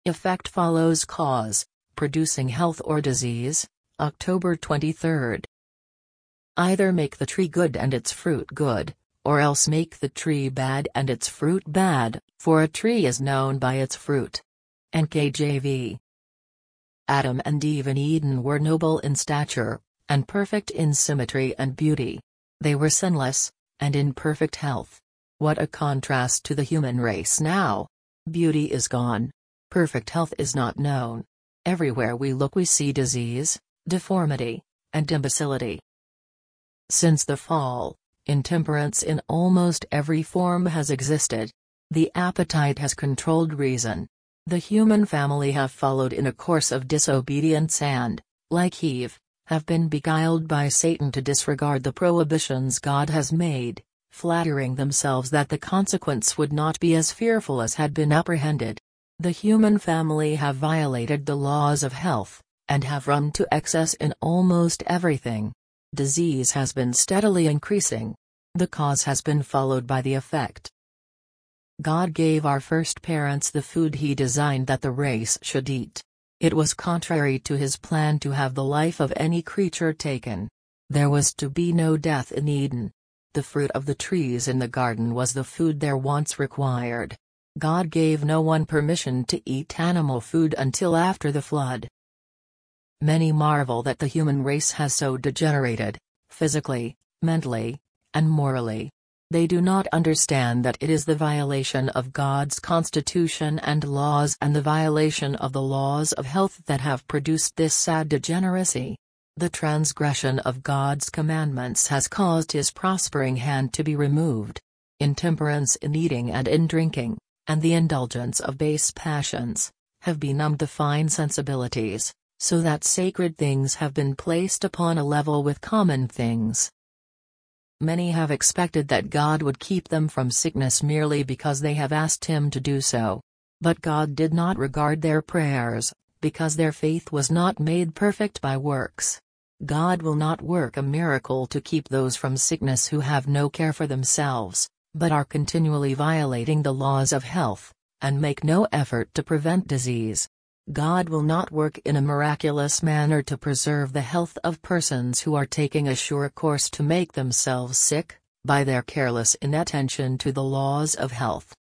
Effect follows cause, producing health or disease. October 23. Either make the tree good and its fruit good, or else make the tree bad and its fruit bad, for a tree is known by its fruit. NKJV. Adam and Eve in Eden were noble in stature, and perfect in symmetry and beauty. They were sinless, and in perfect health. What a contrast to the human race now! Beauty is gone. Perfect health is not known. Everywhere we look we see disease, deformity, and imbecility. Since the fall, intemperance in almost every form has existed. The appetite has controlled reason. The human family have followed in a course of disobedience and, like Eve, have been beguiled by Satan to disregard the prohibitions God has made, flattering themselves that the consequence would not be as fearful as had been apprehended. The human family have violated the laws of health, and have run to excess in almost everything. Disease has been steadily increasing. The cause has been followed by the effect. God gave our first parents the food He designed that the race should eat. It was contrary to His plan to have the life of any creature taken. There was to be no death in Eden. The fruit of the trees in the garden was the food their wants required. God gave no one permission to eat animal food until after the flood. Many marvel that the human race has so degenerated, physically, mentally, and morally. They do not understand that it is the violation of God's constitution and laws and the violation of the laws of health that have produced this sad degeneracy. The transgression of God's commandments has caused His prospering hand to be removed. Intemperance in eating and in drinking, and the indulgence of base passions, have benumbed the fine sensibilities, so that sacred things have been placed upon a level with common things. Many have expected that God would keep them from sickness merely because they have asked Him to do so. But God did not regard their prayers, because their faith was not made perfect by works. God will not work a miracle to keep those from sickness who have no care for themselves, but are continually violating the laws of health, and make no effort to prevent disease. God will not work in a miraculous manner to preserve the health of persons who are taking a sure course to make themselves sick, by their careless inattention to the laws of health.